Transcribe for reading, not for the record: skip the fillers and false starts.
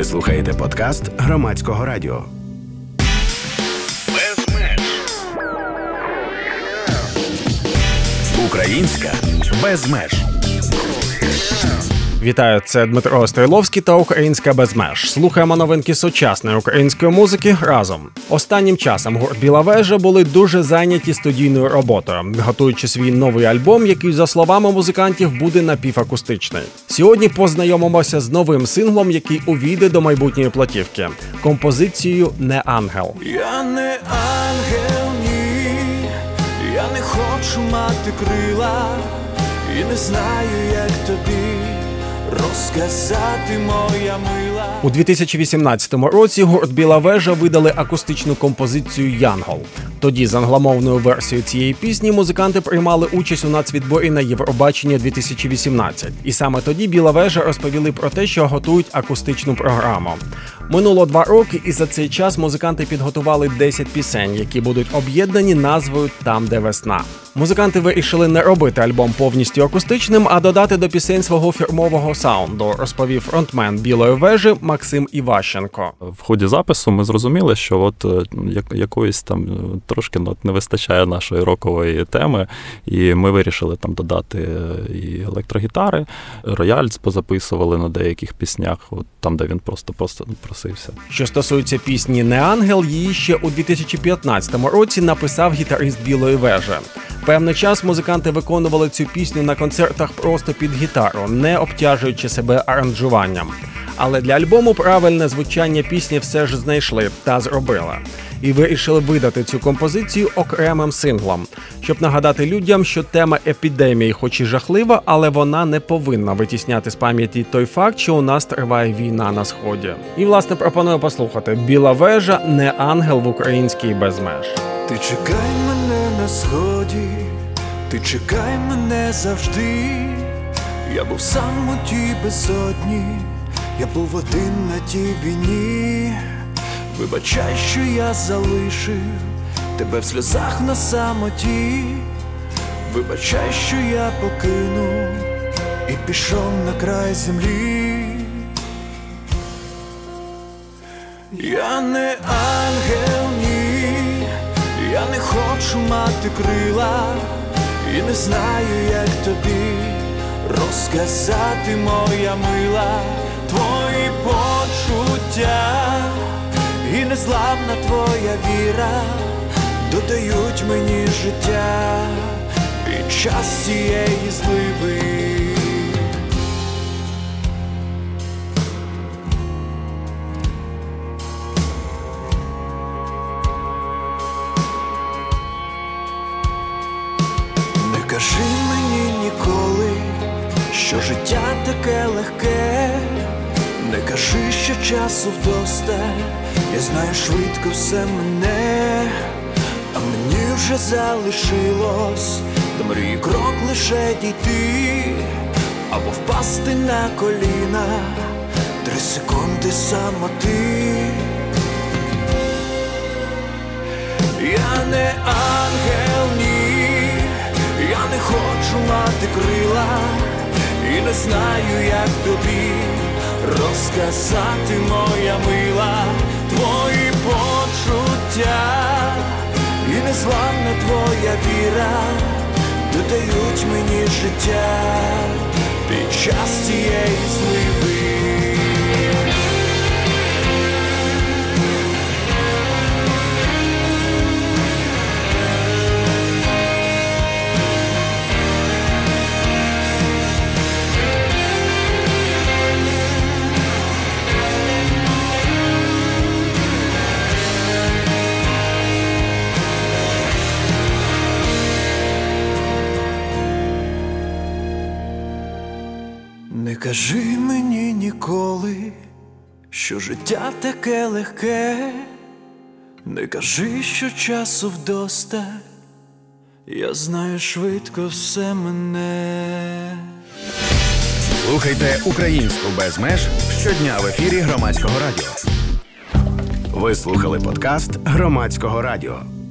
Ви слухаєте подкаст Громадського радіо. Без меж. Українська без меж. Вітаю, це Дмитро Стойловський та «Українська без меж». Слухаємо новинки сучасної української музики разом. Останнім часом гурт «Біла вежа» були дуже зайняті студійною роботою, готуючи свій новий альбом, який, за словами музикантів, буде напівакустичний. Сьогодні познайомимося з новим синглом, який увійде до майбутньої платівки – композицією «Не ангел». Я не ангел, ні, я не хочу мати крила, і не знаю, як тобі розказати, моя мила. У 2018 році гурт «Біла вежа» видали акустичну композицію «Янгол». Тоді з англомовною версією цієї пісні музиканти приймали участь у нацвідборі на Євробачення 2018. І саме тоді «Біла вежа» розповіли про те, що готують акустичну програму. Минуло 2 роки, і за цей час музиканти підготували 10 пісень, які будуть об'єднані назвою «Там, де весна». Музиканти вирішили не робити альбом повністю акустичним, а додати до пісень свого фірмового саунду, розповів фронтмен «Білої вежі» Максим Іващенко. В ході запису ми зрозуміли, що от якоїсь там трошки не вистачає нашої рокової теми, і ми вирішили там додати і електрогітари, рояль позаписували на деяких піснях, от там, де він просто просився. Що стосується пісні «Не ангел», її ще у 2015 році написав гітарист «Білої вежі». Певний час музиканти виконували цю пісню на концертах просто під гітару, не обтяжуючи себе аранжуванням. Але для альбому правильне звучання пісні все ж знайшли та зробили. І вирішили видати цю композицію окремим синглом, щоб нагадати людям, що тема епідемії хоч і жахлива, але вона не повинна витісняти з пам'яті той факт, що у нас триває війна на Сході. І, власне, пропоную послухати «Біла вежа», «Не ангел» в українській без меж. Ти чекай мене на сході, ти чекай мене завжди. Я був сам у тій безодні, я був один на тій війні. Вибачай, що я залишив тебе в сльозах на самоті. Вибачай, що я покинув і пішов на край землі. Я не ангел, ні, я не хочу мати крила, і не знаю, як тобі розказати, моя мила, твої почуття і незламна твоя віра додають мені життя під час цієї зливи. Не кажи мені ніколи, що життя таке легке. Не кажи, що часу вдосталь, я знаю, швидко все мене. А мені вже залишилось до мрії крок лише дійти, або впасти на коліна, 3 секунди самоти. Я не ангел, ні, я не хочу мати крила, і не знаю, як тобі розказати, моя мила, твої почуття і незламна твоя віра додають мені життя під час цієї зливи. Не кажи мені ніколи, що життя таке легке. Не кажи, що часу вдосталь, я знаю, швидко все мене. Слухайте «Українську без меж» щодня в ефірі Громадського радіо. Ви слухали подкаст Громадського радіо.